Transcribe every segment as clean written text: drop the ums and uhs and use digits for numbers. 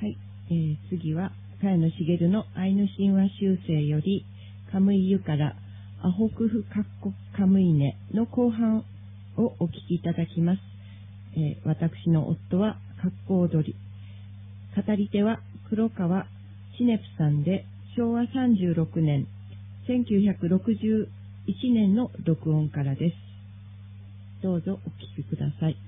はい、次は茅野茂のアイヌ神話修正よりカムイユからアホクフカッコカムイネの後半をお聞きいただきます。私の夫は格好踊り、語り手は黒川千音さんで、昭和36年1961年の録音からです。どうぞお聞きください。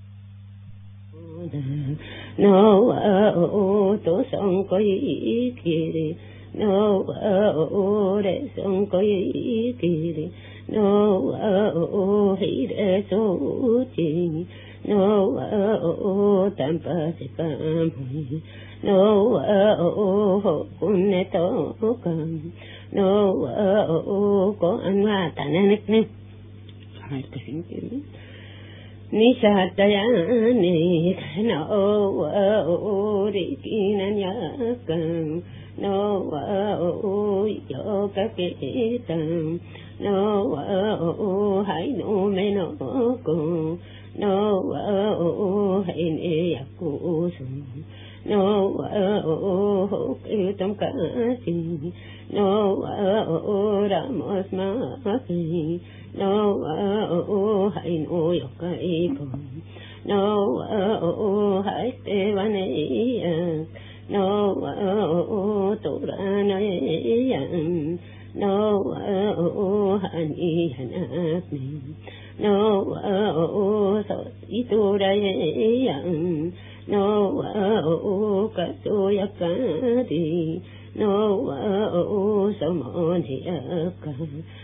No wa to song ko ikiri no wa re song ko ikiri no wa hire so ti no wa tampa se kam no wa kunne to kam no wa ko anwa tanek ne hai ka sing ti Nishatayani no rikinanyakam no yoga kitam no hainu menoko no haine yakusum no kitam kasi no ramos maki no hainu yokaiko no haite vaneya no toranaya no haniyanasmi no ituraya no kasoyakadi no samoniyaka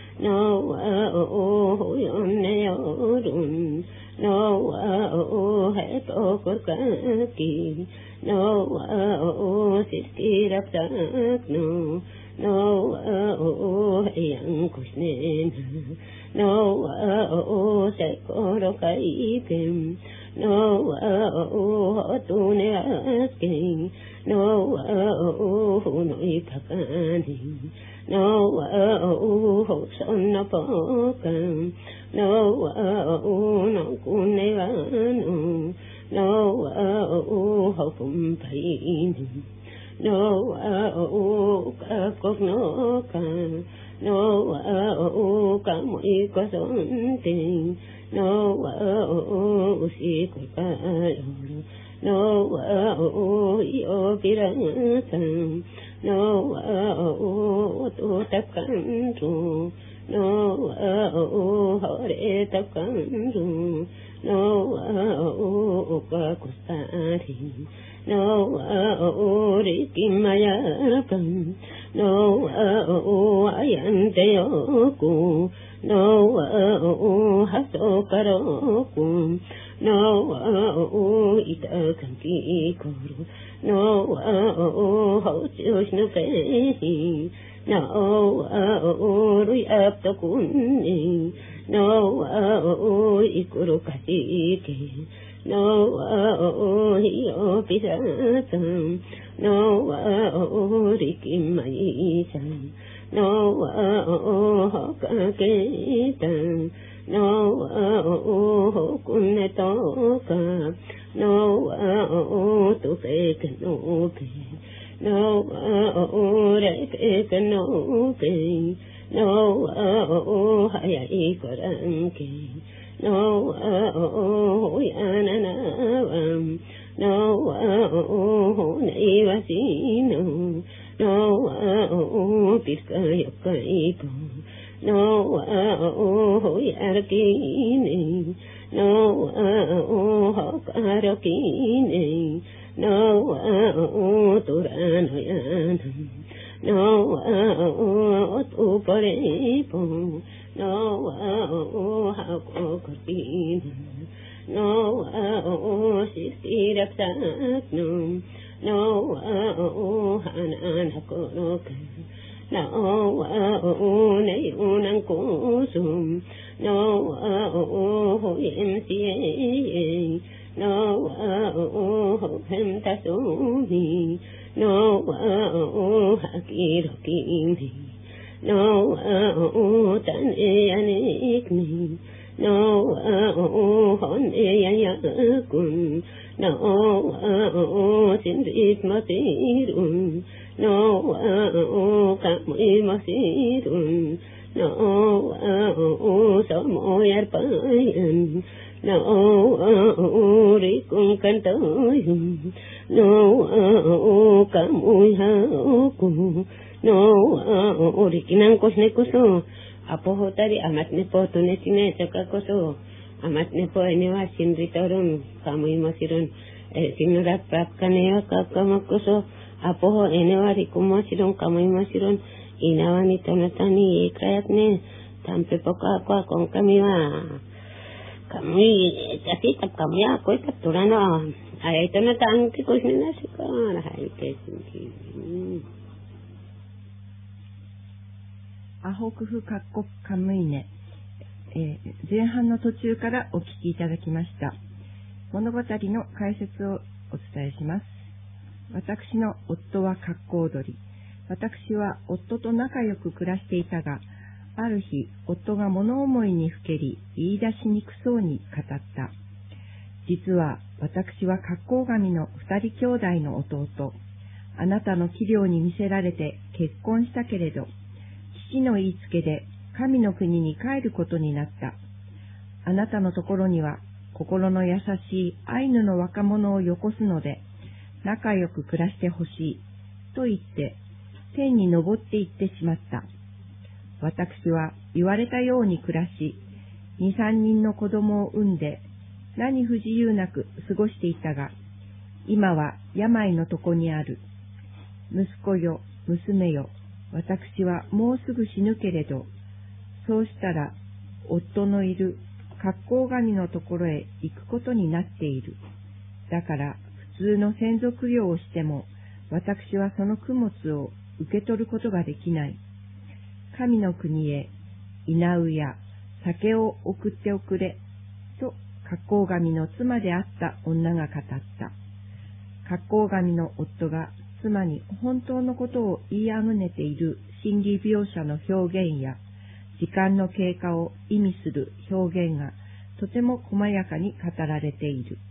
no yonneyorun no hetokorkaki no siskiraptakno no yankusnena no sekorokaikem no tuneasking no hunoipakani no sonnapokam no kunevano no hokumpaini no kakoknoka no kamuikosonte no usikolkaloro no yokirasan no tutakantu no horetakantu no kakustari no rikimayakam no ayanteyoku no hasokaroku no itakankikoro no hausiosnukehi no ruyaptakunni no ikurukasike no hiyopisasam no rikimayisan no hakaketan no kunnetoka no tupekenope no rekekenope no hayaikoranke no yananavam no neivasino no piskayakaiko no yarkine no hakarakine no turanoyanam no tuparepo no hakokorkina no sisirapsakno no hananakoroka no neyunankusum no yemsiye no hemtasumi no hakirokini no taneyanikni no honeyayakun no, sindrit masirun, no, kamui masirun, no, samoyar payan, no, rikung kantayun, no, kamui haku, no, rikinang kosnekuso, apohotari amat nepo tunesine chakakoso, amat nepo enewa sindritorun, kamui masirun, signorat prapkaneva kakamakoso, apoho enewa rikumasiron, kamui masirun, inawani tonatani ekayatne, tampe poka kwa con kamiwa, kamui, así tap kamia, koi kapturano, ay tonatan que cosina se cara, ay que sinti. アホクフカッコカムイネ、前半の途中からお聞きいただきました。物語の解説をお伝えします。私の夫は格好踊り。私は夫と仲良く暮らしていたが、ある日、夫が物思いにふけり、言い出しにくそうに語った。実は私は格好神の二人兄弟の弟。あなたの器量に見せられて結婚したけれど、父の言いつけで神の国に帰ることになった。あなたのところには心の優しいアイヌの若者をよこすので、仲良く暮らしてほしい、と言って、天に昇っていってしまった。私は言われたように暮らし、2、3人の子供を産んで、何不自由なく過ごしていたが、今は病の床にある。息子よ、娘よ、私はもうすぐ死ぬけれど、そうしたら、夫のいる格好神のところへ行くことになっている。だから、普通の先祖供養をしても、私はその供物を受け取ることができない。神の国へ、稲うや酒を送っておくれ、と格好神の妻であった女が語った。格好神の夫が妻に本当のことを言いあぐねている心理描写の表現や、時間の経過を意味する表現がとても細やかに語られている。